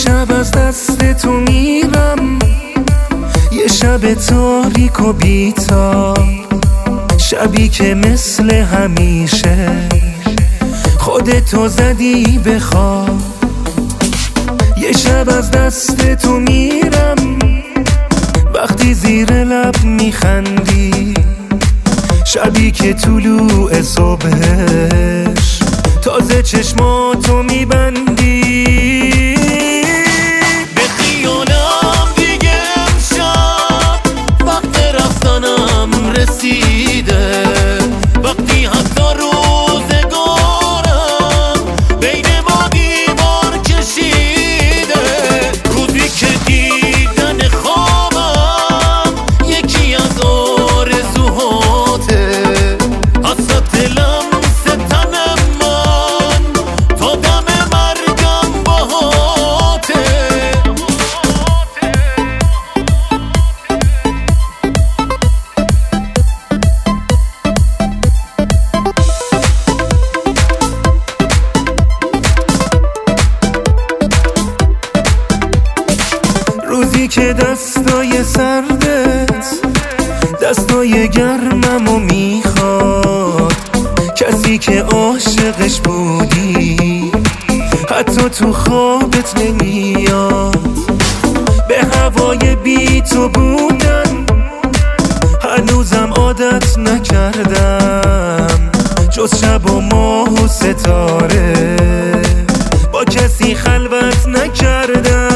شب از دست تو میرم، یه شب تاریک و بی‌تاب، شبی که مثل همیشه خودتو زدی به خواب. یه شب از دست تو میرم، وقتی زیر لب میخندی، شبی که طلوع صبحش تازه چشماتو میبندی. به خیالم دیگه امشب وقت رفتنم رسیده، وقتی حتی روزگارم بین ما دیوار کشیده، روزی که دیدن خوابم یکی از آرزوهاته، حسرت لمس تن من تا دم مرگم باهاته. روزی که دستای سردت دستای گرممو میخواد، کسی که عاشقش بودی حتی تو خوابت نمیاد. به هوای بی تو بودن هنوزم عادت نکردم، جز شب و ماه و ستاره با کسی خلوت نکردم.